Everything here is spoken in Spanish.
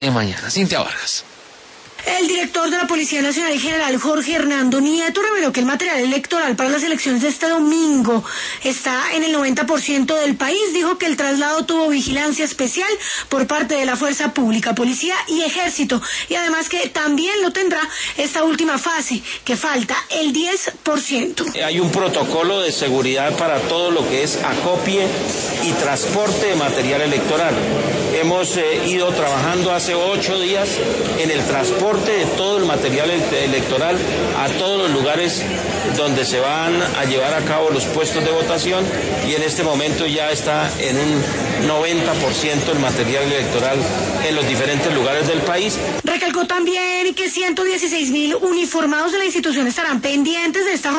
mañana. Cintia Vargas. El director de la Policía Nacional, general Jorge Hernando Nieto, reveló que el material electoral para las elecciones de este domingo está en el 90% del país. Dijo que el traslado tuvo vigilancia especial por parte de la Fuerza Pública, Policía y Ejército, y además que también lo tendrá esta última fase, que falta el 10%. Hay un protocolo de seguridad para todo lo que es acopie y transporte de material electoral. Hemos ido trabajando hace 8 días en el transporte de todo el material electoral a todos los lugares donde se van a llevar a cabo los puestos de votación, y en este momento ya está en un 90% el material electoral en los diferentes lugares del país. Recalcó también que 116.000 uniformados de la institución estarán pendientes de esta